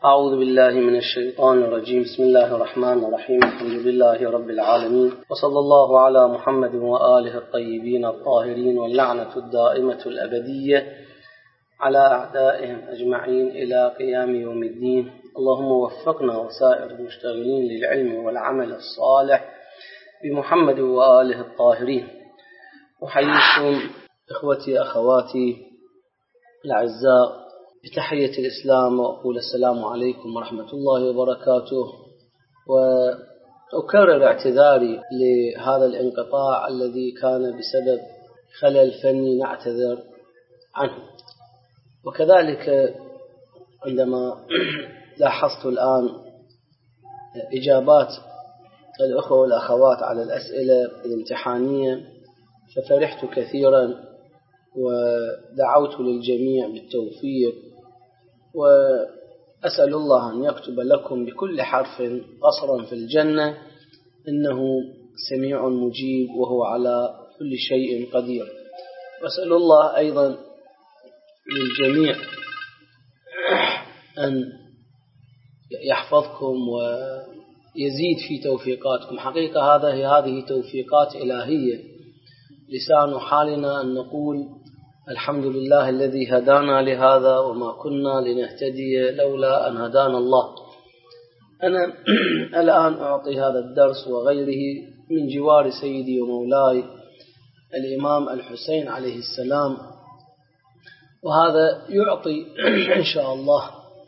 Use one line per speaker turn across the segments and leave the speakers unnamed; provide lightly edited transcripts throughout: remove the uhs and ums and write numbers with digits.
أعوذ بالله من الشيطان الرجيم. بسم الله الرحمن الرحيم. الحمد لله رب العالمين، وصلى الله على محمد وآله الطيبين الطاهرين، واللعنة الدائمة الأبدية على أعدائهم أجمعين إلى قيام يوم الدين. اللهم وفقنا وسائر المشتغلين للعلم والعمل الصالح بمحمد وآله الطاهرين. أحييكم إخوتي أخواتي الأعزاء بتحية الإسلام، وأقول السلام عليكم ورحمة الله وبركاته. وأكرر اعتذاري لهذا الانقطاع الذي كان بسبب خلل فني نعتذر عنه. وكذلك عندما لاحظت الآن إجابات الأخوة والأخوات على الأسئلة الامتحانية ففرحت كثيرا، ودعوت للجميع بالتوفيق، وأسأل الله أن يكتب لكم بكل حرف قصرا في الجنة، إنه سميع مجيب وهو على كل شيء قدير. وأسأل الله أيضا للجميع أن يحفظكم ويزيد في توفيقاتكم. حقيقة هذه توفيقات إلهية، لسان حالنا أن نقول الحمد لله الذي هدانا لهذا وما كنا لنهتدي لولا أن هدانا الله. أنا الآن أعطي هذا الدرس وغيره من جوار سيدي ومولاي الإمام الحسين عليه السلام، وهذا يعطي إن شاء الله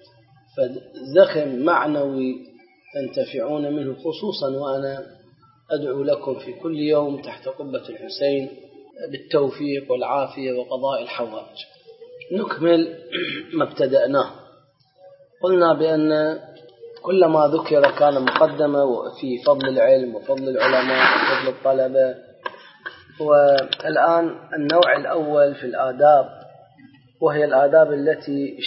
زخم معنوي تنتفعون منه، خصوصا وأنا أدعو لكم في كل يوم تحت قبة الحسين بالتوفيق والعافية وقضاء الحوائج. نكمل ما ابتدأناه. قلنا بأن كل ما ذكر كان مقدمة في فضل العلم وفضل العلماء وفضل الطلبة. والآن النوع الأول في الآداب، وهي الآداب التي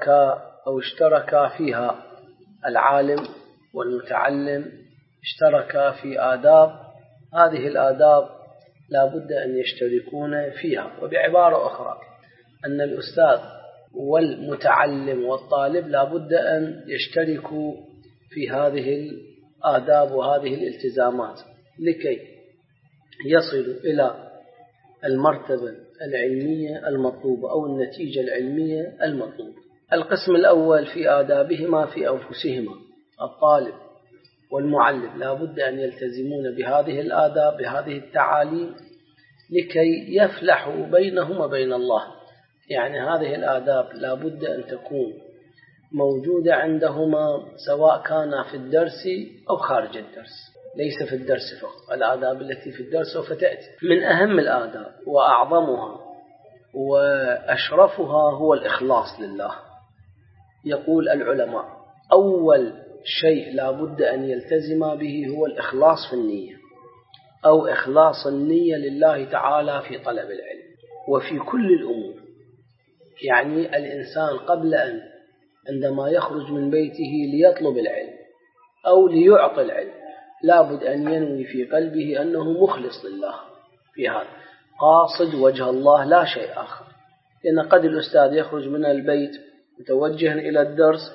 اشترك فيها العالم والمتعلم، اشترك في آداب. هذه الآداب لا بد أن يشتركون فيها، وبعبارة أخرى أن الأستاذ والمتعلم والطالب لا بد أن يشتركوا في هذه الآداب وهذه الالتزامات لكي يصلوا إلى المرتبة العلمية المطلوبة أو النتيجة العلمية المطلوبة. القسم الأول في آدابهما في أنفسهما، الطالب والمعلم لا بد أن يلتزمون بهذه الآداب بهذه التعاليم لكي يفلحوا بينهم وبين الله. يعني هذه الآداب لا بد أن تكون موجودة عندهما، سواء كان في الدرس أو خارج الدرس، ليس في الدرس فقط. الآداب التي في الدرس سوف تأتي. من أهم الآداب وأعظمها وأشرفها هو الإخلاص لله. يقول العلماء أول شيء لا بد أن يلتزم به هو الإخلاص في النية، أو إخلاص النية لله تعالى في طلب العلم وفي كل الأمور. يعني الإنسان قبل أن عندما يخرج من بيته ليطلب العلم أو ليعطي العلم لا بد أن ينوي في قلبه أنه مخلص لله في هذا، قاصد وجه الله لا شيء آخر. لأن قد الأستاذ يخرج من البيت متوجها إلى الدرس،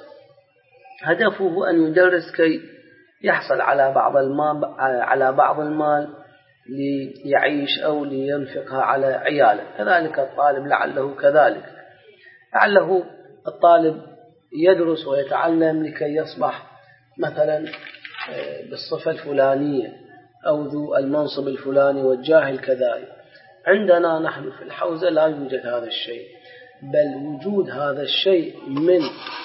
هدفه أن يدرس كي يحصل على بعض المال ليعيش أو لينفقها على عياله. كذلك الطالب لعله كذلك، لعله الطالب يدرس ويتعلم لكي يصبح مثلا بالصفة الفلانية أو ذو المنصب الفلاني والجاه الكذلك. عندنا نحن في الحوزة لا يوجد هذا الشيء، بل وجود هذا الشيء من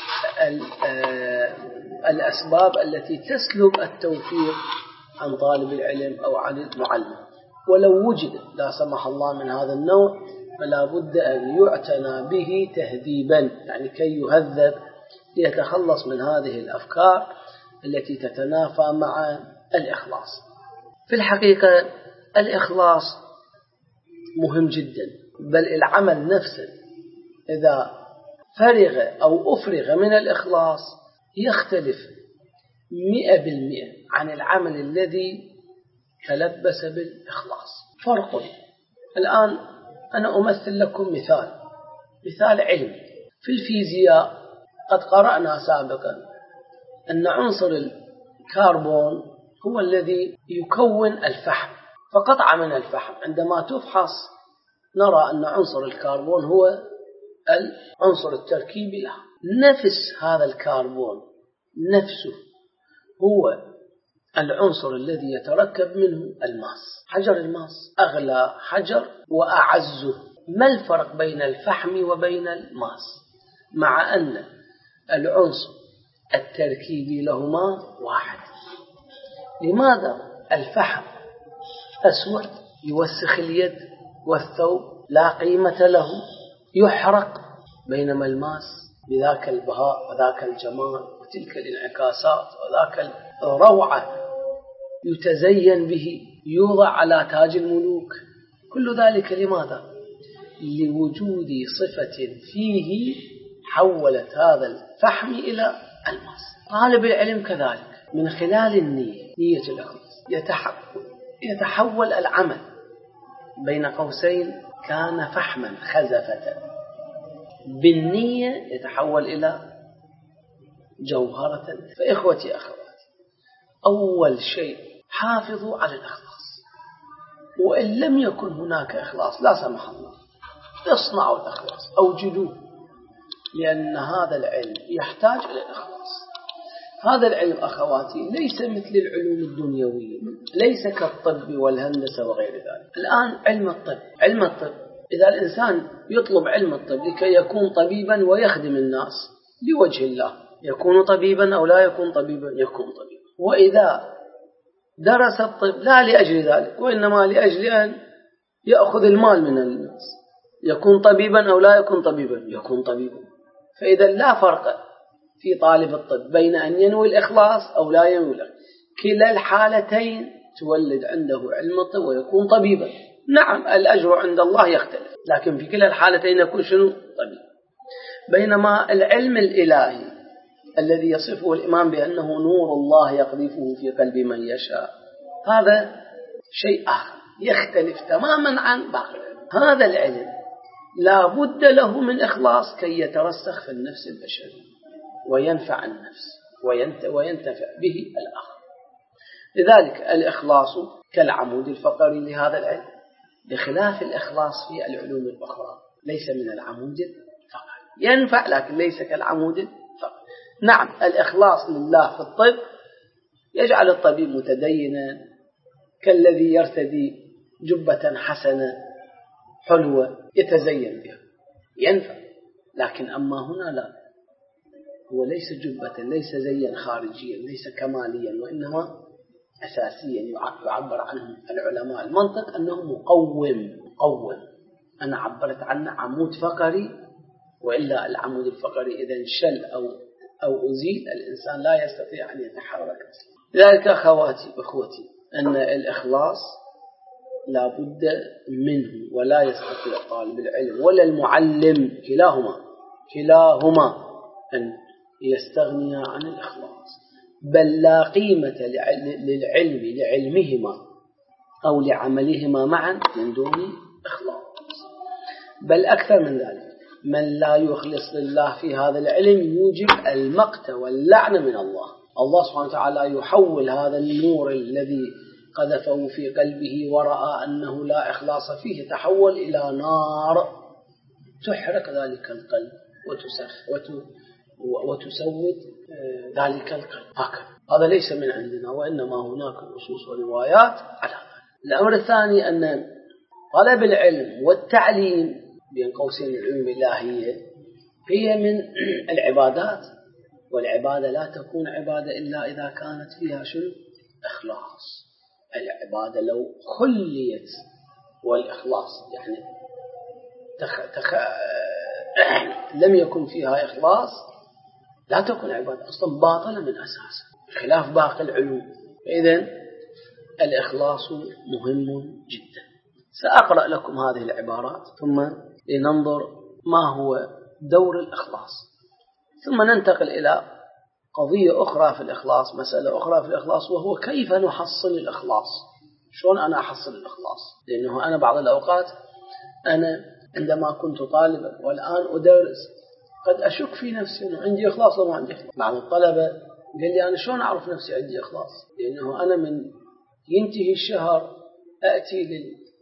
الأسباب التي تسلب التوفيق عن طالب العلم أو عن المعلم. ولو وجد لا سمح الله من هذا النوع فلا بد أن يعتنى به تهذيبا، يعني كي يهذب ليتخلص من هذه الأفكار التي تتنافى مع الإخلاص. في الحقيقة الإخلاص مهم جدا، بل العمل نفسه إذا فرغ أو أفرغ من الإخلاص يختلف 100% عن العمل الذي تلبس بالإخلاص. فرق. الآن أنا أمثل لكم مثال علمي. في الفيزياء قد قرأنا سابقا أن عنصر الكربون هو الذي يكون الفحم، فقطعة من الفحم عندما تفحص نرى أن عنصر الكربون هو العنصر التركيبي له. نفس هذا الكربون نفسه هو العنصر الذي يتركب منه الماس. حجر الماس أغلى حجر وأعزه. ما الفرق بين الفحم وبين الماس مع أن العنصر التركيبي لهما واحد؟ لماذا الفحم أسود يوسخ اليد والثوب لا قيمة له يحرق، بينما الماس بذاك البهاء وذاك الجمال وتلك الانعكاسات وذاك الروعة يتزين به، يوضع على تاج الملوك. كل ذلك لماذا؟ لوجود صفة فيه حولت هذا الفحم إلى الماس. طالب العلم كذلك من خلال النية، نية الإخلاص، يتحول العمل بين قوسين كان فحما خزفة، بالنية يتحول إلى جوهرة. فإخوتي أخواتي، أول شيء حافظوا على الإخلاص، وإن لم يكن هناك إخلاص لا سمح الله اصنعوا الإخلاص، أوجدوه، لأن هذا العلم يحتاج إلى الإخلاص. هذا العلم أخواتي ليس مثل العلوم الدنيوية، ليس كالطب والهندسة وغير ذلك. الآن علم الطب إذا الإنسان يطلب علم الطب لكي يكون طبيبا ويخدم الناس لوجه الله، يكون طبيبا أو لا يكون طبيبا؟ يكون طبيبا. وإذا درس الطب لا لأجل ذلك وإنما لأجل أن يأخذ المال من الناس، يكون طبيبا أو لا يكون طبيبا؟ يكون طبيبا. فإذا لا فرق في طالب الطب بين أن ينوي الإخلاص أو لا ينوي الإخلاص، كلا الحالتين تولد عنده علم الطب ويكون طبيبا. نعم الأجر عند الله يختلف، لكن في كلا الحالتين يكون شنو؟ طبيب. بينما العلم الإلهي الذي يصفه الإمام بأنه نور الله يقذفه في قلب من يشاء، هذا شيء آخر يختلف تماما عن باقي العلم. هذا العلم لا بد له من إخلاص كي يترسخ في النفس البشرية وينفع النفس وينتفع به الآخر. لذلك الإخلاص كالعمود الفقري لهذا العلم، بخلاف الإخلاص في العلوم الأخرى ليس من العمود الفقري، ينفع لكن ليس كالعمود الفقري. نعم الإخلاص لله في الطب يجعل الطبيب متدينا كالذي يرتدي جبة حسنة حلوة يتزين بها، ينفع. لكن أما هنا لا، هو ليس جبة، ليس زيا خارجيا، ليس كماليا، وإنما أساسيا يعبر عنه العلماء المنطق أنه مقوم. أنا عبرت عنه عمود فقري، وإلا العمود الفقري إذا انشل أو أزيل الإنسان لا يستطيع أن يتحرك. لذلك أخوتي أن الإخلاص لا بد منه، ولا يستطيع طالب العلم ولا المعلم كلاهما أن يستغني عن الإخلاص. بل لا قيمة للعلم لعلمهما أو لعملهما معا من دون إخلاص. بل أكثر من ذلك، من لا يخلص لله في هذا العلم يوجب المقت واللعن من الله. الله سبحانه وتعالى يحول هذا النور الذي قذفه في قلبه ورأى أنه لا إخلاص فيه، تحول إلى نار تحرق ذلك القلب وتسود ذلك القلب. هذا ليس من عندنا، وإنما هناك نصوص وروايات على هذا. الأمر الثاني أن طلب العلم والتعليم بين قوسين العلم الإلهية هي من العبادات، والعبادة لا تكون عبادة إلا إذا كانت فيها شنو؟ إخلاص. العبادة لو خليت والإخلاص يعني لم يكن فيها إخلاص لا تكون عبادة، أصلا باطلة من أساسها خلاف باقي العلوم. إذن الإخلاص مهم جدا. سأقرأ لكم هذه العبارات ثم لننظر ما هو دور الإخلاص، ثم ننتقل إلى قضية أخرى في الإخلاص، مسألة أخرى في الإخلاص، وهو كيف نحصل الإخلاص. شلون أنا أحصل الإخلاص؟ لأنه أنا بعض الأوقات أنا عندما كنت طالبا والآن أدرس قد أشك في نفسي أنه عندي إخلاص وما عندي إخلاص. بعض الطلبة قال لي أنا شلون أعرف نفسي عندي إخلاص؟ لأنه أنا من ينتهي الشهر أأتي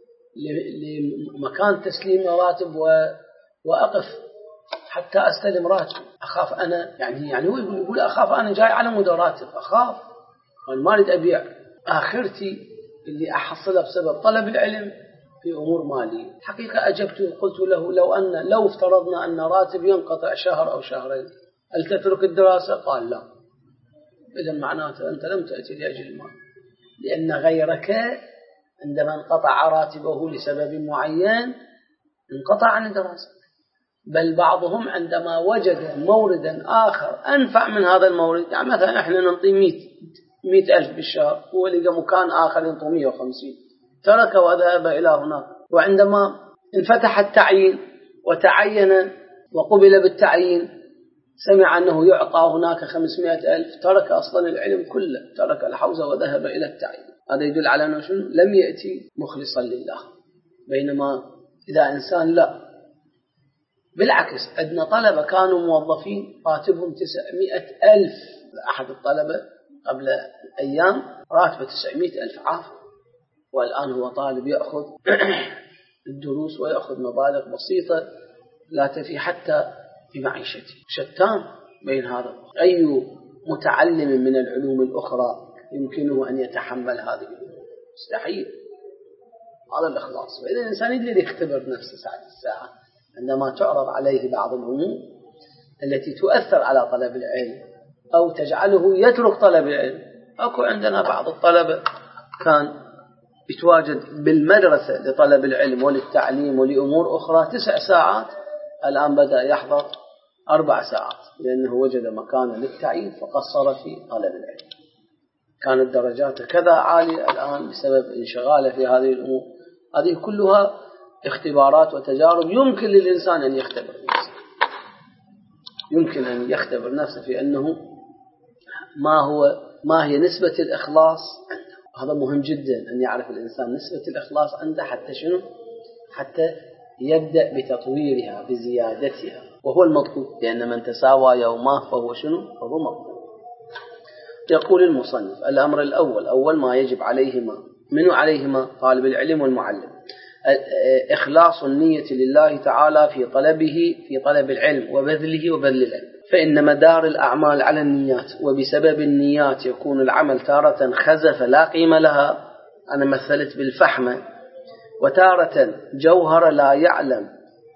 لمكان تسليم راتب وأقف حتى أستلم راتب. أخاف أنا يعني هو يقول أخاف أنا جاي على مدى راتب، أخاف وأنا ما أريد أبيع آخرتي اللي أحصلها بسبب طلب العلم في أمور مالية. حقيقة أجبته قلت له لو افترضنا أن راتب ينقطع شهر أو شهرين هل تترك الدراسة؟ قال لا. إذا معناته أنت لم تأتي لأجل المال، لأن غيرك عندما انقطع راتبه لسبب معين انقطع عن الدراسة، بل بعضهم عندما وجد موردا آخر أنفع من هذا المورد، يعني مثلا إحنا ننطي 100,000 بالشهر، هو لقى مكان آخر ينطي 150 ترك وذهب إلى هناك. وعندما انفتح التعيين وتعين وقبل بالتعيين سمع أنه يعطى هناك 500,000 ترك أصلا العلم كله، ترك الحوزة وذهب إلى التعيين. هذا يدل على أنه لم يأتي مخلصا لله. بينما إذا إنسان لا، بالعكس عندنا طلبة كانوا موظفين راتبهم 900,000. أحد الطلبة قبل أيام راتبه 900,000 عافية، والآن هو طالب يأخذ الدروس ويأخذ مبالغ بسيطة لا تفي حتى في معيشته. شتان بين هذا. أي متعلم من العلوم الأخرى يمكنه أن يتحمل هذه الأمور؟ مستحيل. هذا الإخلاص. فإذا الإنسان يقدر يختبر نفسه ساعة الساعة عندما تعرض عليه بعض الأمور التي تؤثر على طلب العلم أو تجعله يترك طلب العلم. أكو عندنا بعض الطلبة كان يتواجد بالمدرسة لطلب العلم وللتعليم ولأمور أخرى 9 ساعات، الآن بدأ يحضر 4 ساعات لأنه وجد مكانا للتعيين فقصر في طلب العلم. كانت درجاته كذا عالية، الآن بسبب انشغاله في هذه الأمور. هذه كلها اختبارات وتجارب يمكن للإنسان أن يختبر نفسه، يمكن أن يختبر نفسه في أنه ما هي نسبة الإخلاص عنده. هذا مهم جدا أن يعرف الإنسان نسبة الإخلاص عنده حتى شنو؟ حتى يبدأ بتطويرها بزيادتها، وهو المطلوب، لأن من تساوى يومه فهو شنو؟ فهو مطلوب. يقول المصنف: الأمر الأول، أول ما يجب عليهما، منو عليهما؟ طالب العلم والمعلم، إخلاص النية لله تعالى في طلبه، في طلب العلم وبذله وبذل العلم. فإن مدار الأعمال على النيات، وبسبب النيات يكون العمل تارة خزف لا قيمة لها، أنا مثلت بالفحمة، وتارة جوهر لا يعلم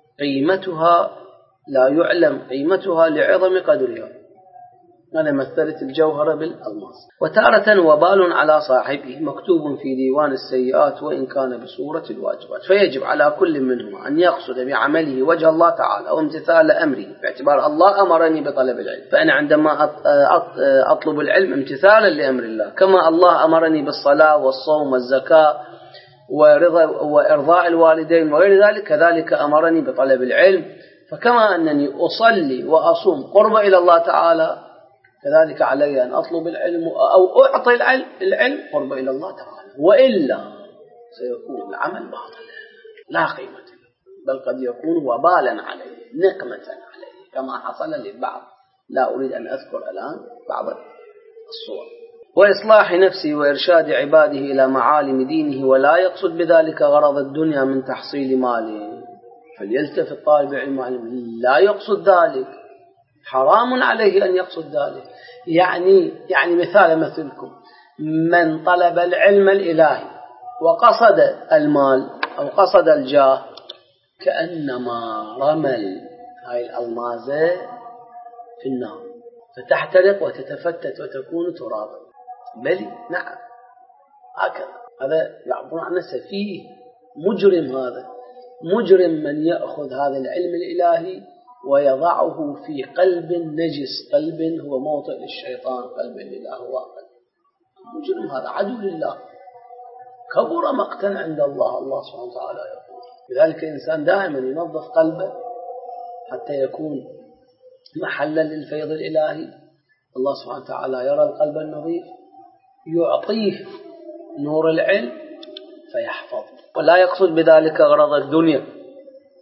قيمتها لعظم قدرها، أنا مثلت الجوهرة بالألماس. وتارة وبال على صاحبه مكتوب في ديوان السيئات وإن كان بصورة الواجبات. فيجب على كل منهما أن يقصد بعمله وجه الله تعالى وامتثال أمره، باعتبار الله أمرني بطلب العلم، فأنا عندما أطلب العلم امتثالا لأمر الله، كما الله أمرني بالصلاة والصوم والزكاة وإرضاء الوالدين وغير ذلك، كذلك أمرني بطلب العلم. فكما أنني أصلي وأصوم قرب إلى الله تعالى، كذلك علي أن أطلب العلم أو أعطي العلم قرب إلى الله تعالى، وإلا سيكون العمل باطلا لا قيمة له، بل قد يكون وبالا عليه، نقمة عليه، كما حصل للبعض، لا أريد أن أذكر الآن بعض الصور. وإصلاح نفسه وإرشاد عباده إلى معالم دينه، ولا يقصد بذلك غرض الدنيا من تحصيل ماله. فليلتفت طالب العلم لا يقصد ذلك، حرام عليه أن يقصد ذلك. يعني مثال مثلكم، من طلب العلم الإلهي وقصد المال أو قصد الجاه، كأنما رمل هاي الألمازة في النار فتحترق وتتفتت وتكون ترابا. بلي نعم، هكذا. هذا يعبر عن سفيه مجرم، هذا مجرم من يأخذ هذا العلم الإلهي ويضعه في قلب نجس، قلب هو موطئ للشيطان، قلب لله هو قلب مجرم، هذا عدو لله، كبر مقتا عند الله. الله سبحانه وتعالى يقول لذلك الإنسان دائما ينظف قلبه حتى يكون محلا للفيض الإلهي. الله سبحانه وتعالى يرى القلب النظيف، يعطيه نور العلم فيحفظ، ولا يقصد بذلك غرض الدنيا.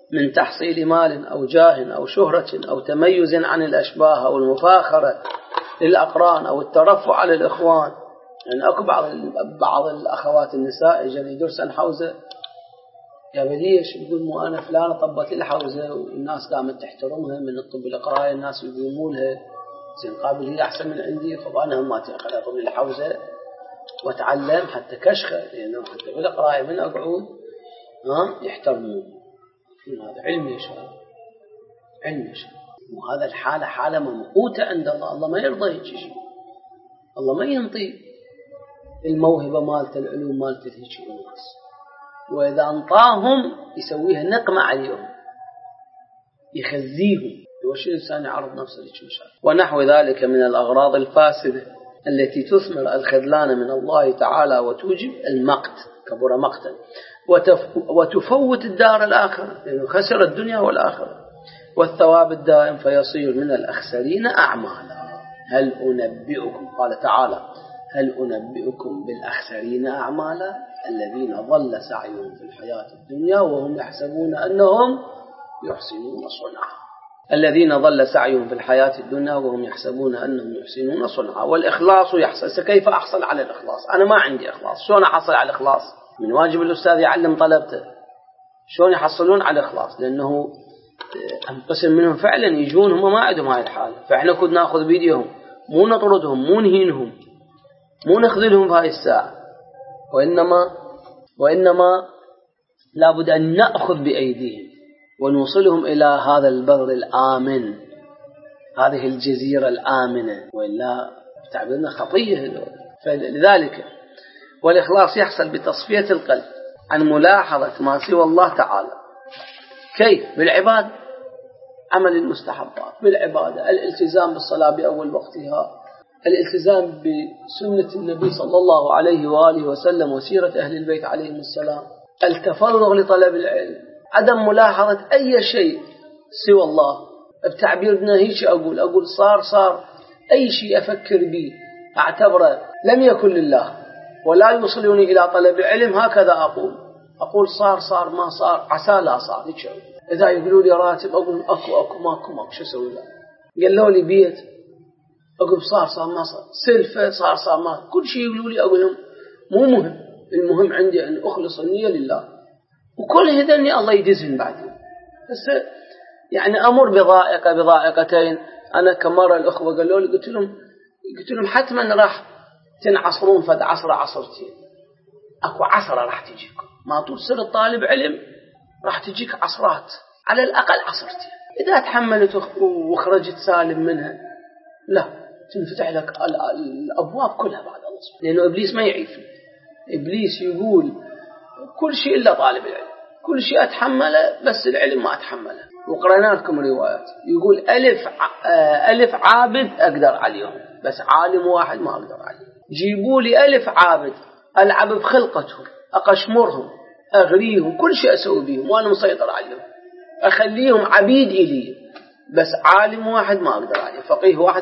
من تحصيل مال أو جاه أو شهرة أو تميز عن الأشباه أو المفاخرة للأقران أو الترفع على الإخوان. يعني أكو بعض الأخوات النساء يجري يدرسن حوزة، يا بديش يقول مو أنا فلانة طبت لي حوزة والناس قامت تحترمها من الطب القراية، الناس يقوموا لها زين قابل هي أحسن من عندي، خب أنا هم ما تنقل أطب لي حوزة وأتعلم حتى كشخة، لأنه حتى بالقراية من أقعد يحترمون. هذا علم يا شباب، علم يا شباب. وهذا الحالة حالة ممقوتة عند الله، الله ما يرضى هيك شيء، الله ما ينطي الموهبة مالت العلوم مالت هيك الناس، وإذا أنطاهم يسويها نقمة عليهم يخزيهم، وش الإنسان يعرض نفسه لك مشاكل. ونحو ذلك من الأغراض الفاسدة التي تثمر الخذلان من الله تعالى وتوجب المقت، كبر مقتا، وتفوت الدار الآخرة، لأنه خسر الدنيا والآخرة، والثواب الدائم فيصير من الأخسرين أعمالا. هل أنبئكم، قال تعالى هل أنبئكم بالأخسرين أعمالا الذين ضل سعيهم في الحياة الدنيا وهم يحسبون أنهم يحسنون صنعا. الذين ضل سعيهم في الحياة الدنيا وهم يحسبون أنهم يحسنون صنعا. والإخلاص يحصل. كيف أحصل على الإخلاص؟ أنا ما عندي إخلاص، شلون أحصل على الإخلاص؟ من واجب الأستاذ يعلم طلبته شلون يحصلون على الإخلاص، لأنه قسم منهم فعلا يجون هم ما عندهم هاي الحالة، فإحنا كنا نأخذ بيديهم، مو نطردهم، مو نهينهم، مو نخذلهم في هاي الساعة، وإنما لابد أن نأخذ بأيديهم ونوصلهم إلى هذا البر الآمن، هذه الجزيرة الآمنة، وإلا تعبيرنا خطية. فلذلك والإخلاص يحصل بتصفية القلب عن ملاحظة ما سوى الله تعالى. كيف؟ بالعبادة، عمل المستحبات بالعبادة، الالتزام بالصلاة بأول وقتها، الالتزام بسنة النبي صلى الله عليه وآله وسلم وسيرة أهل البيت عليهم السلام، التفرغ لطلب العلم، عدم ملاحظة أي شيء سوى الله. بتعبيرنا هيك أقول صار أي شيء أفكر به أعتبره لم يكن لله ولا يوصلني إلى طلب العلم، هكذا أقول صار ما صار عسى لا صار. إذا يقولوا لي راتب أقول أكو ماكو شو أسوي له. قالوا لي بيت أقول صار ما صار، سلفة صار ما، كل شيء يقولوا لي أقول لهم مو مهم، المهم عندي أن أخلص النية لله، وكل هذني الله يجزهم بعدين. بس يعني أمر بضائقتين. أنا كمرة الأخوة قالوا لي قلت لهم حتما راح تنعصرون فد عصرتين، أكو عصرة راح تجيكم، ما طول سر الطالب علم راح تجيك عصرات، على الأقل عصرتين. إذا تحملت وخرجت سالم منها لا تنفتح لك الأبواب كلها بعد الله سبحانه، لأنه إبليس ما يعيفني. إبليس يقول كل شيء إلا طالب العلم، كل شيء أتحمله بس العلم ما أتحمله. وقرأنا لكم روايات يقول ألف عابد أقدر عليهم بس عالم واحد ما أقدر عليه. جيبوا لي 1000 عابد ألعب بخلقتهم، أقشمرهم، أغريهم، كل شيء أسوي بهم وأنا مسيطر عليهم، أخليهم عبيد إلي، بس عالم واحد ما أقدر عليه، فقيه واحد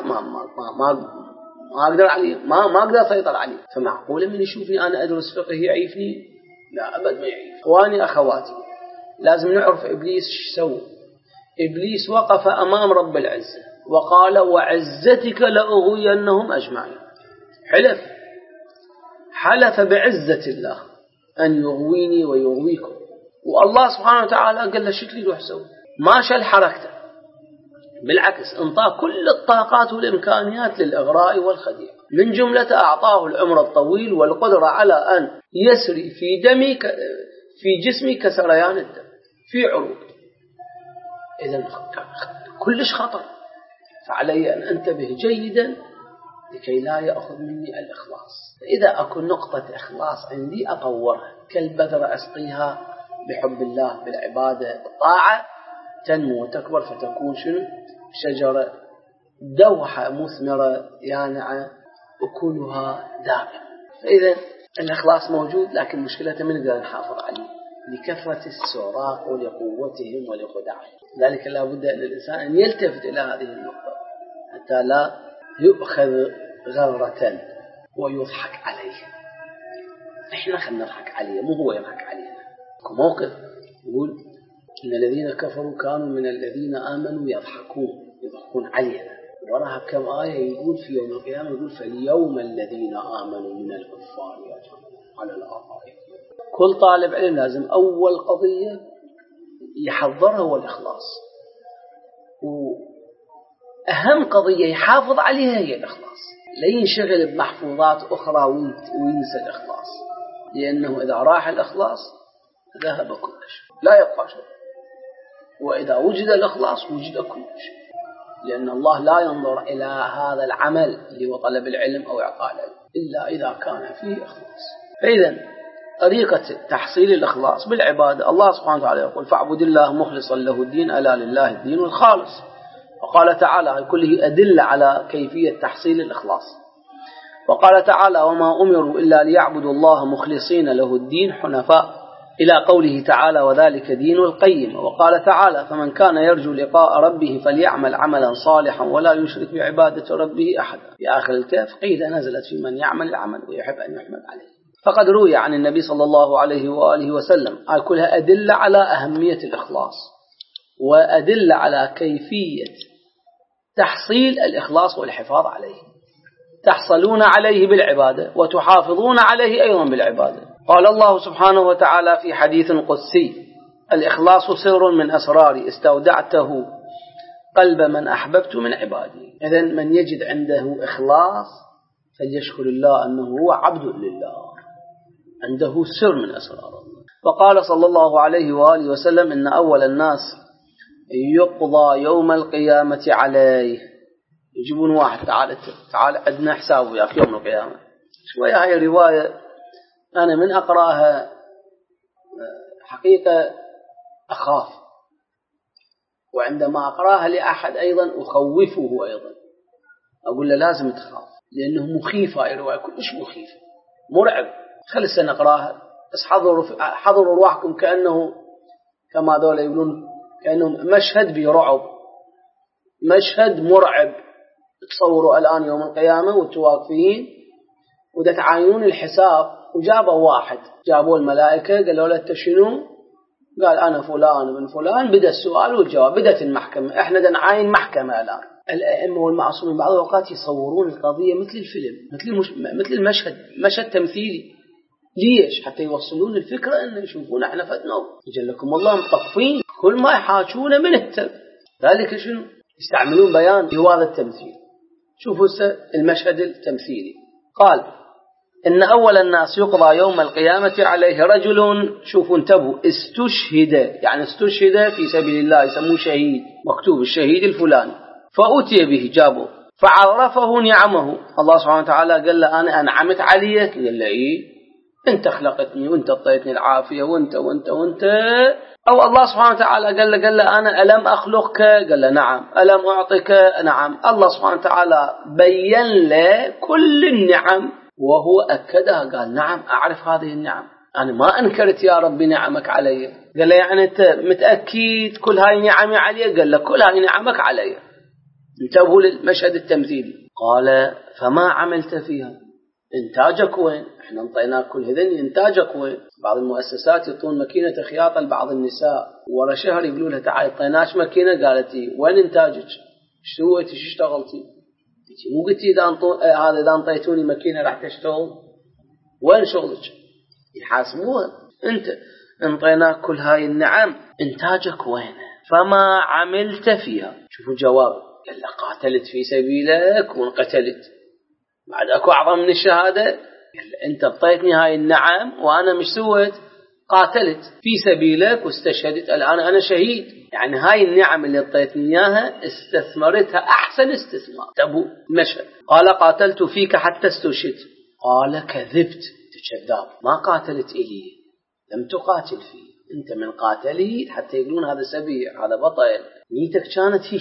ما أقدر عليه، ما أقدر أسيطر عليه. فمعقولة من يشوفني أنا أدرس فقه يعيفني؟ لا أبد ما يعيف. إخواني أخواتي، لازم نعرف إبليس ايش سوى. إبليس وقف أمام رب العزة وقال وعزتك لأغوينهم أجمعين. حلف بعزة الله أن يغويني ويغويكم، والله سبحانه وتعالى قال له شكلي روح سوي، ما شل حركته، بالعكس انطاه كل الطاقات والإمكانيات للإغراء والخديع. من جملة أعطاه العمر الطويل والقدرة على أن يسري في جسمي كسريان الدم في عروق. إذن كلش خطر، فعلي أن أنتبه جيدا لكي لا يأخذ مني الإخلاص. إذا أكون نقطة إخلاص عندي أطورها كالبذرة أسقيها بحب الله بالعبادة بالطاعة، تنمو وتكبر فتكون شجرة دوحة مثمرة يانعة أكلها دائم. فإذا الإخلاص موجود، لكن مشكلته من نقدر نحافظ عليه لكثرة السراق ولقوتهم ولخداعهم. لذلك لا بد للإنسان أن يلتفت إلى هذه النقطة حتى لا يؤخذ غرة ويضحك عليه. إحنا خلنا نضحك عليه مو هو يضحك علينا. موقف يقول إن الذين كفروا كانوا من الذين آمنوا يضحكون علينا. وراها كم آية يقول في يوم القيامة، يقول فاليوم الذين آمنوا من الكفار على الآرائك. كل طالب علم لازم أول قضية يحضرها هو الإخلاص، وأهم قضية يحافظ عليها هي الإخلاص، لا ينشغل بمحفوظات أخرى وينسى الإخلاص، لأنه إذا راح الإخلاص ذهب كل شيء، لا يبقى شيء. وإذا وجد الإخلاص وجد كل شيء، لأن الله لا ينظر إلى هذا العمل اللي هو طلب العلم أو إعطاء العلم إلا إذا كان فيه إخلاص. فإذا طريقة تحصيل الإخلاص بالعبادة، الله سبحانه وتعالى يقول فاعبد الله مخلصا له الدين ألا لله الدين الخالص. وقال تعالى كله أدلة على كيفية تحصيل الإخلاص. وقال تعالى وما أمروا إلا ليعبدوا الله مخلصين له الدين حنفاء، إلى قوله تعالى وذلك دين القيم. وقال تعالى فمن كان يرجو لقاء ربه فليعمل عملا صالحا ولا يشرك بعبادة ربه أحدا. في آخر الكهف قيد نزلت في من يعمل العمل ويحب أن يحمد عليه. فقد روي عن النبي صلى الله عليه وآله وسلم كلها أدلة على أهمية الإخلاص، وأدلة على كيفية تحصيل الإخلاص والحفاظ عليه. تحصلون عليه بالعبادة وتحافظون عليه أيضا بالعبادة. قال الله سبحانه وتعالى في حديث قدسي الإخلاص سر من أسراري استودعته قلب من أحببت من عبادي. إذن من يجد عنده إخلاص فليشكر الله أنه هو عبد لله، عنده سر من أسرار الله. وقال صلى الله عليه وآله وسلم إن أول الناس يقضى يوم القيامة عليه. يجيبون واحد تعال عندنا حساب وياك يوم القيامة. شوية هاي رواية أنا من أقرأها حقيقة أخاف، وعندما أقرأها لأحد أيضا أخوفه أيضا، أقول له لازم تخاف لأنه مخيف. هاي رواية كلش مخيف مرعب. خلي السنة أقرأها بس حضروا رواحكم كأنه كما دول يقولون كأنه مشهد برعب، مشهد مرعب. تصوروا الآن يوم القيامة وتواقفين وده تعاينون الحساب، وجابوا واحد، جابوا الملائكة قالوا له أنت شنو؟ قال أنا فلان بن فلان. بدأ السؤال والجواب، بدأت المحكمة. إحنا ده نعاين محكمة الآن. الأئمة والمعصومين بعض الأوقات يصورون القضية مثل الفيلم، مثل المشهد، مشهد تمثيلي. ليش؟ حتى يوصلون الفكرة أن يشوفون إحنا فتنوا جلكم الله مطفين كل ما يحاجون من التب. ذلك شنو؟ يستعملون بيان هذا التمثيل. شوفوا المشهد التمثيلي. قال إن أول الناس يقضى يوم القيامة عليه رجل، شوفوا انتبهوا، استشهد، يعني استشهد في سبيل الله، يسموه شهيد، مكتوب الشهيد الفلاني. فأتي به، جابه فعرفه نعمه. الله سبحانه وتعالى قال له أنا أنعمت عليك. قال له إيه؟ أنت خلقتني وأنت اعطيتني العافية وأنت وأنت وأنت. أو الله سبحانه وتعالى قال له أنا ألم أخلقك؟ قال له نعم. ألم أعطيك؟ نعم. الله سبحانه وتعالى بين له كل النعم وهو أكدها، قال نعم أعرف هذه النعم، أنا ما أنكرت يا رب نعمك علي. قال له يعني أنت متأكد كل هاي نعمي علي؟ قال له كل هاي نعمك علي. انتبهوا للمشهد التمثيلي. قال فما عملت فيها؟ إنتاجك وين؟ إحنا انطيناك كل هذين، إنتاجك وين؟ بعض المؤسسات يعطون ماكينة خياطة لبعض النساء، ورا شهر يقولوا لها تعالي طيناش ماكينة. قالت وين إنتاجك؟ شو سويتي؟ شو اشتغلتي؟ مو قلتي هذا إذا انطيتوني ماكينة راح تشتغل؟ وين شغلك؟ يحاسبوها. أنت انطيناك كل هاي النعم، إنتاجك وين؟ فما عملت فيها. شوفوا الجواب. قال قاتلت في سبيلك وانقتلت. بعد أكو أعظم من الشهادة؟ قال أنت اعطيتني هاي النعم وأنا مش سويت؟ قاتلت في سبيلك واستشهدت، الآن أنا شهيد. يعني هاي النعم اللي اعطيتني إياها استثمرتها أحسن استثمار. تبو مشهد. قال قاتلت فيك حتى استشهدت. قال كذبت، تكذاب، ما قاتلت إلي، لم تقاتل فيه، أنت من قاتلي حتى يقولون هذا سبيع، هذا بطل. نيتك كانت هيك.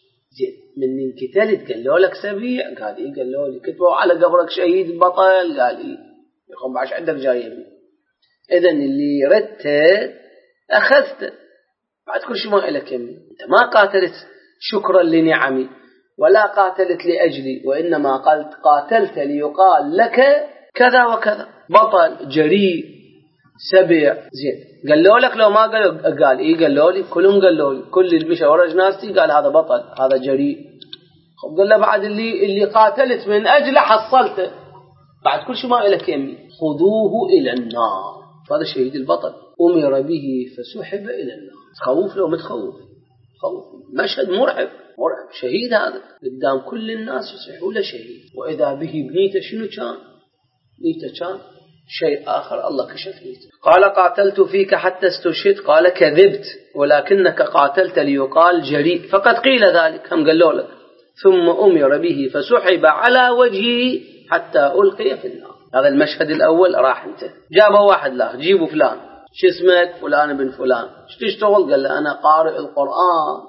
من انقتلت قالوا لك سبيع؟ قال إيه. قالوا لي كتبوا على قبرك شهيد بطل. قال إيه. يقوم بعش عندك جايبني. إذن اللي ردت أخذت، بعد كل شيء ما إلك يمي. أنت ما قاتلت شكرا لنعمي ولا قاتلت لأجلي، وإنما قاتلت ليقال لك كذا وكذا، بطل جريء سبع زين. قالوا لك لو ما قال إيه قالوا لي كلهم قالوا لي كل اللي مشى ورا جنازتي قال هذا بطل هذا جريء. خب قال له بعد اللي قاتلت من أجله حصلته بعد كل شيء ما إلك يمي خذوه إلى النار. هذا شهيد البطل أمر به فسحب إلى النار. تخوف لو متخوف خوف مشهد مرعب شهيد هذا قدام كل الناس يصيحوا له شهيد. وإذا به بنيته شنو كان؟ بنيته كان شيء آخر الله كشف بنيته. قال قاتلت فيك حتى استشهدت قال كذبت ولكنك قاتلت ليقال جريء فقد قيل ذلك هم قالوا لك. ثم أمر به فسحب على وجهه حتى ألقي في النار. هذا المشهد الأول راح انتهى. جابوا واحد له جيبوا فلان شو اسمك؟ فلان بن فلان. شو تشتغل؟ قال له أنا قارئ القرآن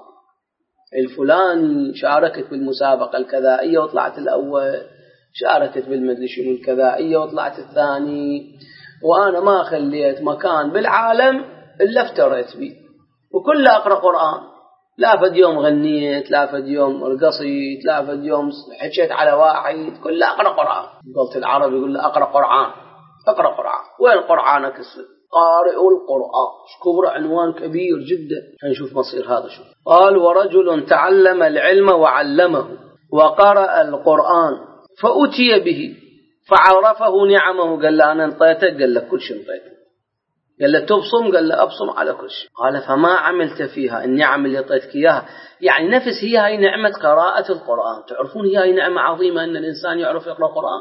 الفلاني شاركت بالمسابقة الكذائية وطلعت الأول شاركت بالمدري شنو الكذائية وطلعت الثاني وأنا ما خليت مكان بالعالم إلا افتريت بي وكل أقرأ قرآن لا فد يوم غنيت لا فد يوم رقصيت لا فد يوم حكيت على واحد كل أقرأ قرآن. قلت العرب يقول له أقرأ قرآن أقرأ قرآن. وين قرآنك قارئ القرآن كبر عنوان كبير جدا. هنشوف مصير هذا شو. قال ورجل تعلم العلم وعلمه وقرأ القرآن فأتي به فعرفه نعمه. قال له أنا انطيتك؟ قال له كل شيء انطيتك. قال له تبصم؟ قال له أبصم على كل شيء. قال فما عملت فيها النعم اللي اعطيتك إياها يعني نفس هي نعمة قراءة القرآن. تعرفون هي نعمة عظيمة أن الإنسان يعرف يقرأ قرآن.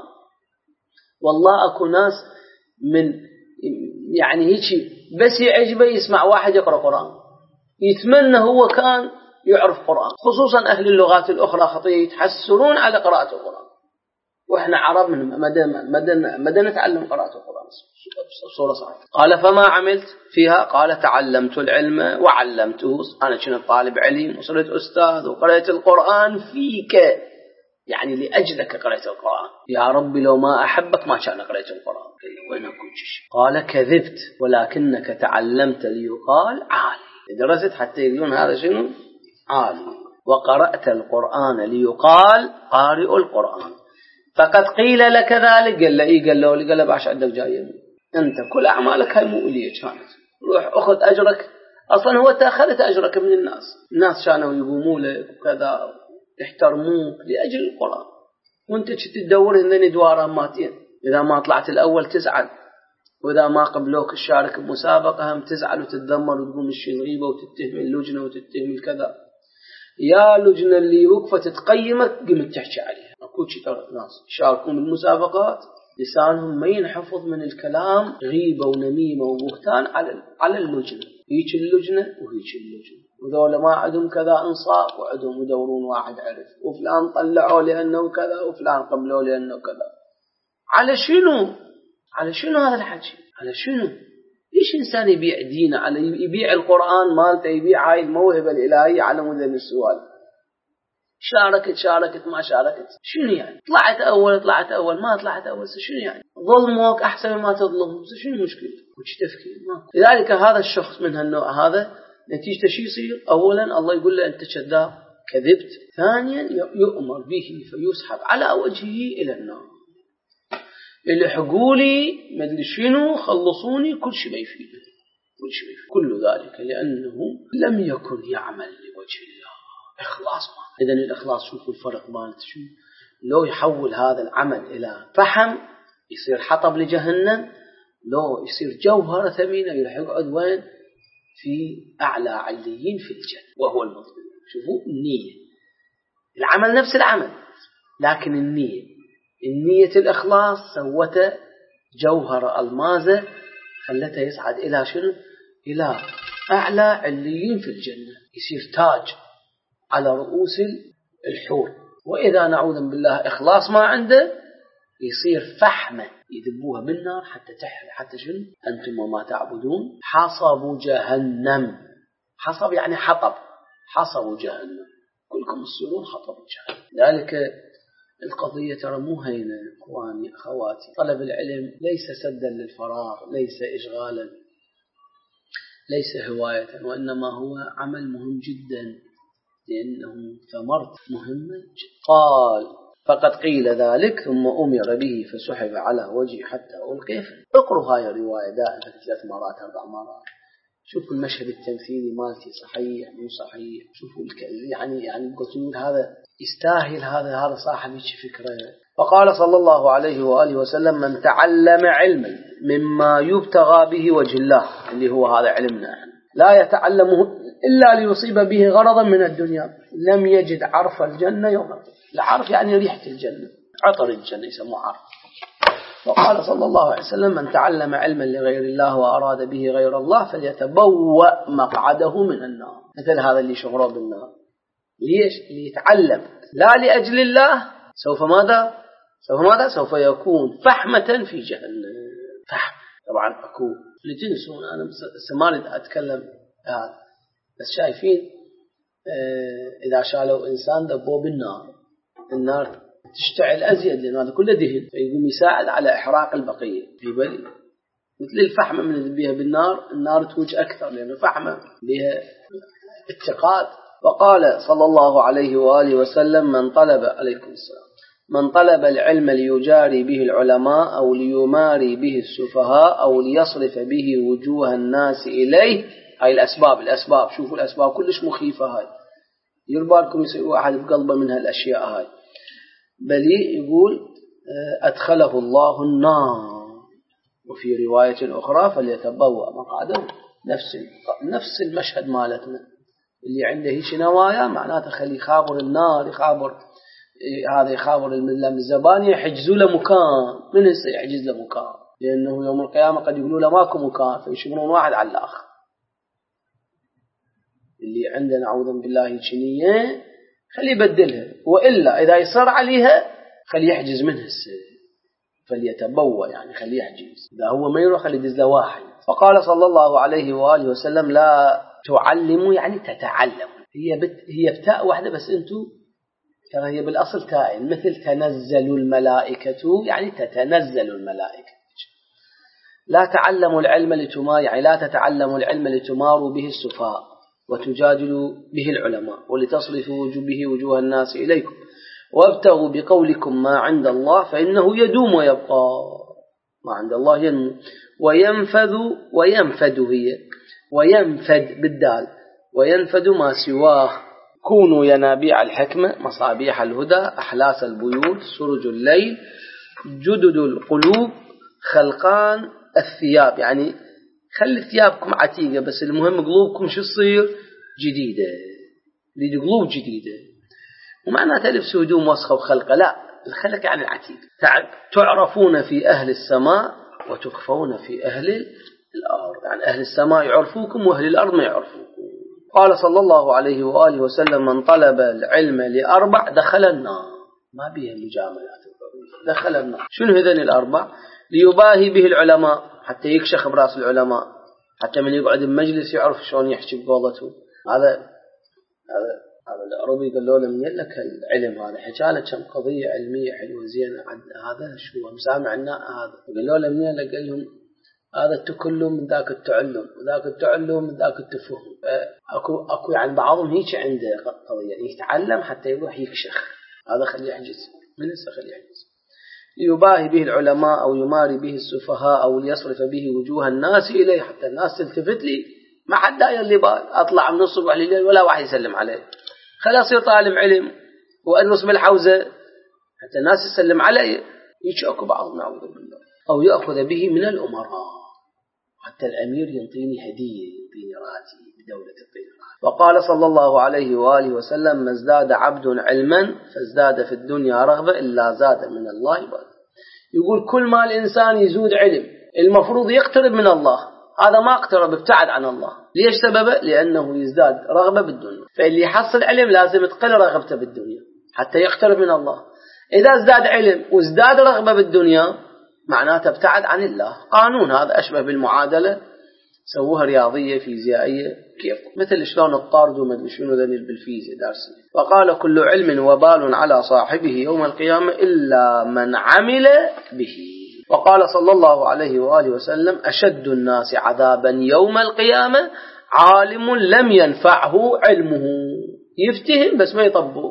والله أكو ناس من يعني هيك بس يعجبه يسمع واحد يقرأ قرآن يتمنى هو كان يعرف قرآن. خصوصا أهل اللغات الأخرى خطية يتحسرون على قراءة القرآن وإحنا عرب من مدى نتعلم قراءة القرآن بصورة صحيحة. قال فما عملت فيها؟ قال تعلمت العلم وعلمته. أنا كنت طالب علم وصرت أستاذ وقرأت القرآن فيك يعني لأجلك قرأت القرآن. يا ربي لو ما أحبك ما كان قرأت القرآن. وين أكون شيء؟ قال كذبت ولكنك تعلمت ليقال عالي. درست حتى يقولون هذا شنو عالي. وقرأت القرآن ليقال قارئ القرآن فقد قيل لك ذلك. قال له إيه؟ قال له لي قال له باش عندك جاية أنت كل أعمالك هاي مؤلية كانت روح أخذ أجرك. أصلا هو تأخذت أجرك من الناس كانوا يقوموا لك وكذا يحترموك لأجل القرآن وانت تدور هذين دوارا ماتين. إذا ما طلعت الأول تزعل وإذا ما قبلوك الشارك بمسابقة هم تزعل وتتذمر وتقوم الشيء الغيبة وتتهم اللجنة وتتهم الكذا. يا لجنة اللي وقفت تقيمك قمت تحكي عليها. أكو شيء ناس يشاركون بالمسابقات لسانهم ما ينحفظ من الكلام غيبة ونميمة وبهتان على اللجنة. هيك اللجنة وهيك اللجنة وذولا ما عندهم كذا انصاف وعندهم يدورون واحد عرف وفلان طلعوا لأنه كذا وفلان قبلوا لأنه كذا. على شنو هذا الحكي؟ على شنو؟ ليش إنسان يبيع دينه على يبيع القرآن مالته يبيع هاي الموهبة الإلهية على مود السؤال؟ شاركت ما شاركت شنو يعني؟ طلعت أول ما طلعت أول شنو يعني؟ ظلموك أحسن ما تظلم شنو مشكلة؟ وش تفكير ما. لذلك هذا الشخص من هالنوع هذا نتيجة شيء يصير أولا الله يقول له أنت كذاب كذبت. ثانيا يؤمر به فيسحب على وجهه إلى النار. اللي حقولي ما ادري شنو خلصوني كل شيء ما يفيد كل ذلك لأنه لم يكن يعمل لوجه الله إخلاص. إذن الإخلاص شوفوا الفرق مالت شو. لو يحول هذا العمل إلى فحم يصير حطب لجهنم لو يصير جوهرة ثمينة يقعد وين في أعلى عليين في الجنة وهو المطلوب. شوفوا النية العمل نفس العمل لكن النية الإخلاص سوته جوهر ألمازة خلته يصعد إلى شنو؟ إلى أعلى عليين في الجنة يصير تاج على رؤوس الحور. وإذا نعوذ بالله إخلاص ما عنده يصير فحمة يذبوها بالنار حتى شنو؟ أنتم وما تعبدون حصب جهنم. حصب يعني حطب حصب جهنم كلكم تصيرون حطب جهنم. ذلك القضية ترى مو هينة إخواني أخواتي. طلب العلم ليس سدا للفراغ ليس إشغالا ليس هواية وإنما هو عمل مهم جدا لأنه ثمرة مهمة. قال فقد قيل ذلك ثم أمر به فسحب على وجهه حتى ألقي. اقروا هاي الرواية دائما 3 مرات 4 مرات. شوفوا المشهد التمثيلي مالتي صحيح مو صحيح. شوفوا يعني قلت هذا يستاهل، هذا صاحب فكرة. فقال صلى الله عليه وآله وسلم: من تعلم علما مما يبتغى به وجه الله، اللي هو هذا علمنا، لا يتعلمه إلا ليصيب به غرضا من الدنيا، لم يجد عرف الجنة يوم القيامة. العرف يعني ريحة الجنة، عطر الجنة يسموه عرف. وقال صلى الله عليه وسلم: من تعلم علما لغير الله وأراد به غير الله فليتبوأ مقعده من النار. مثل هذا اللي شغله بالنار، ليش؟ ليتعلم لا لأجل الله، سوف ماذا؟ سوف يكون فحمة في جهنم. فحم طبعا أكو لتنسون، أنا سمارد أتكلم بس شايفين إذا شالوا إنسان دبوه النار تشتعل أزيد، لأن هذا كله دهن، فيقوم يساعد على إحراق البقية في بالي. مثل الفحمة من بيها بالنار، النار توج أكثر لأنه فحمة بها اتقاد. وقال صلى الله عليه وآله وسلم: من طلب العلم ليجاري به العلماء أو ليماري به السفهاء أو ليصرف به وجوه الناس إليه. هاي الأسباب شوفوا الأسباب كلش مخيفة. هاي يربالكم يسوي أحد بقلبه من هالأشياء هاي. بل يقول: أدخله الله النار. وفي رواية أخرى: فليتبوأ مقعده. نفس المشهد مالتنا، اللي عنده هيش نوايا معناته خلي يخابر النار، يخابر الزبانية، يحجزوا له مكان. من هسه يحجز له مكان؟ لأنه يوم القيامة قد يقولوا له ماكو مكان، فيشمرون واحد على الآخر. اللي عنده نعوذ بالله الشنية خلي يبدلها، وإلا إذا يصر عليها خلي يحجز منها فليتبوأ يعني خلي يحجز. إذا هو ما يروح خلي يدز له واحد. فقال صلى الله عليه وآله وسلم: لا تعلموا يعني تتعلموا. هي بتاء واحدة بس أنتو ترى هي بالأصل تاء، مثل تنزل الملائكة يعني تتنزل الملائكة. لا تعلموا العلم يعني لا تتعلموا العلم لتماروا به السفهاء وتجادلوا به العلماء ولتصرفوا به وجوه الناس إليكم، وابتغوا بقولكم ما عند الله فإنه يدوم ويبقى. ما عند الله ينمو وينفد بالدال، وينفد ما سواه. كونوا ينابيع الحكمة مصابيح الهدى أحلاس البيوت سرج الليل جدد القلوب خلقان الثياب. يعني خلي ثيابكم عتيقة، بس المهم قلوبكم شو تصير جديدة، لدي قلوب جديدة. ومعنى تلبس هدوم وسخة وخلقة، لا، الخلق يعني العتيق. تعرفون في أهل السماء وتخفون في أهل الأرض، يعني أهل السماء يعرفوكم وأهل الأرض ما يعرفوكم. قال صلى الله عليه وآله وسلم: من طلب العلم ل4 دخل النار. ما بيها مجاملات، دخل النار. شنو هذين ال4؟ ليباهي به العلماء، حتى يكشخ براس العلماء، حتى من يقعد بمجلس يعرف شلون يحكي بقولته. هذا العربي قال له: لم يلك العلم هذا حكاله كم قضيه علميه حلوه زينه، هذا شو مسامع الناء هذا. قال له: لم يلك، قال لهم: هذا التكلم من ذاك التعلم، وذاك التعلم من ذاك التفهم. اكو يعني بعضهم هيك عنده قضيه يتعلم حتى يروح يكشخ. هذا خليه يحجز، من هسه خليه يحجز. ليباهي به العلماء أو يماري به السفهاء أو ليصرف به وجوه الناس إليه، حتى الناس تلتفت لي. ما حد داير لي بال، أطلع من الصبح لليل ولا واحد يسلم عليه. خلي أصير طالب علم وأدرس بالحوزة حتى الناس يسلم علي. يشوكوا بعضهم نعوذ بالله. أو يأخذ به من الأمراء، حتى الأمير ينطيني هدية، ينطيني راتي بدولة الطيران. وقال صلى الله عليه وآله وسلم: ما ازداد عبد علما فازداد في الدنيا رغبة إلا زاد من الله بعد. يقول كل ما الإنسان يزود علم المفروض يقترب من الله، هذا ما اقترب، ابتعد عن الله. ليش سببه؟ لأنه يزداد رغبة بالدنيا. فاللي يحصل علم لازم تقل رغبته بالدنيا حتى يقترب من الله. إذا ازداد علم وازداد رغبة بالدنيا معناته ابتعد عن الله. قانون هذا أشبه بالمعادلة، سووها رياضية فيزيائية، كيف مثل شلون الطارد وما ادري شنو ذني بالفيزياء دارسين. وقال: كل علم وبال على صاحبه يوم القيامة إلا من عمل به. وقال صلى الله عليه وآله وسلم: أشد الناس عذابا يوم القيامة عالم لم ينفعه علمه. يفتهم بس ما يطبق،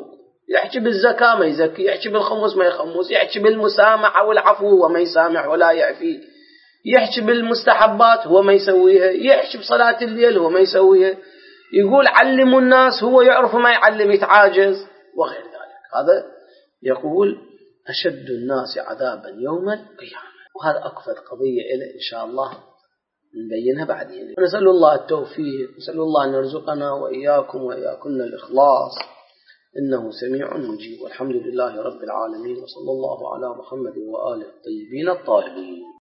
يحكي بالزكاة ما يزكي، يحكي بالخمس ما يخمس، يحكي بالمسامحة والعفو وما يسامح ولا يعفي، يحكي بالمستحبات هو ما يسويها، يحكي بصلاة الليل هو ما يسويها، يقول علموا الناس هو يعرف ما يعلم، يتعاجز وغير ذلك. هذا يقول أشد الناس عذابا يوم القيامة. وهذا أكثر قضية إلى إن شاء الله نبينها بعدين. نسأل الله التوفيق، نسأل الله أن يرزقنا وإياكم وإياكن الإخلاص، إنه سميع مجيب. والحمد لله رب العالمين، وصلى الله على محمد وآله الطيبين الطاهرين.